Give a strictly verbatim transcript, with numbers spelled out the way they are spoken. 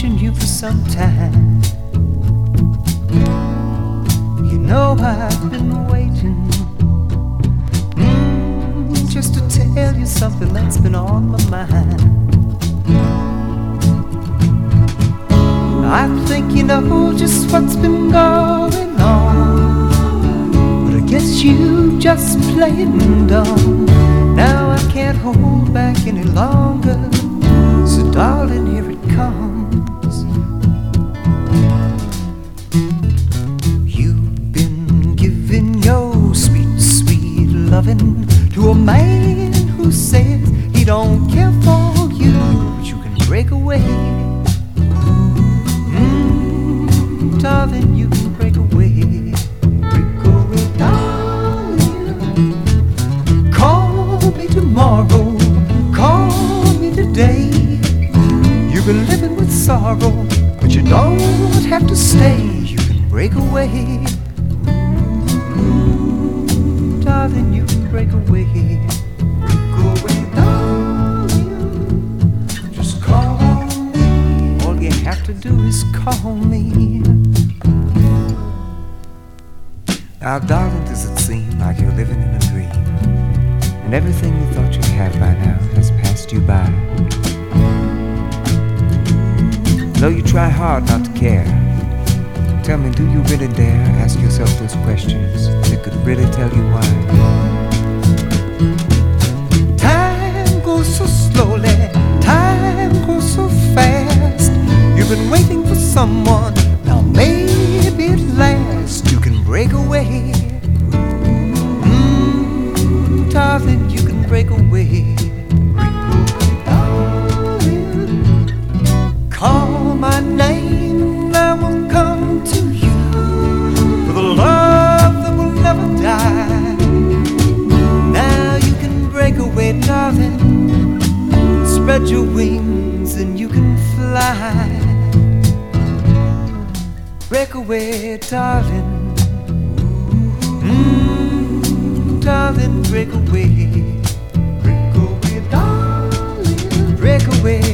watching you for some time. You know I've been waiting, mm, just to tell you something that's been on my mind. I think you know just what's been going on, but I guess you just playing dumb. Now I can't hold back any longer, so darling, here it comes. You've been giving your sweet, sweet loving to a man who says he don't care for you, but you can break away. Mm, darling, you can break away. Break away, darling. Call me tomorrow, call me today. You've been living with sorrow, but you don't have to stay. You can break away. Mm, darling, you can break away. Break away, darling. Just call me. All you have to do is call me. Now, darling, does it seem like you're living in a dream, and everything you thought you'd have by now has passed you by? Though you try hard not to care, tell me, do you really dare ask yourself those questions that could really tell you why? Time goes so slowly, time goes so fast. You've been waiting for someone, now maybe at last you can break away. Mm, darling, you can break away. Call my name and I will come to you with a love that will never die. Now you can break away, darling. Spread your wings and you can fly. Break away, darling. Mm, darling, break away. Break away, darling. Break away.